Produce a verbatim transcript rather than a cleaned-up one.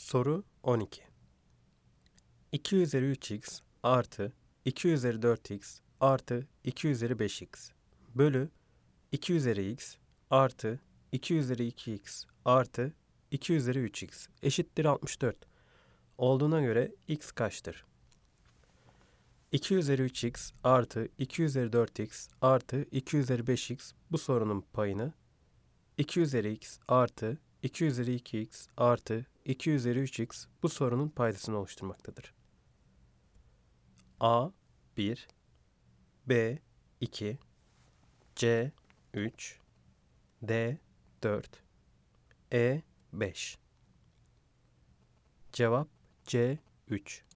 Soru on iki. iki üzeri üç x artı iki üzeri dört x artı iki üzeri beş x bölü iki üzeri x artı iki üzeri iki x artı iki üzeri üç x eşittir altmış dört olduğuna göre x kaçtır? iki üzeri üç x artı iki üzeri dört x artı iki üzeri beş x bu sorunun payını iki üzeri x artı iki üzeri iki x artı iki üzeri üç x bu sorunun paydasını oluşturmaktadır. A bir, B iki, C üç, D dört, E beş. Cevap C üç.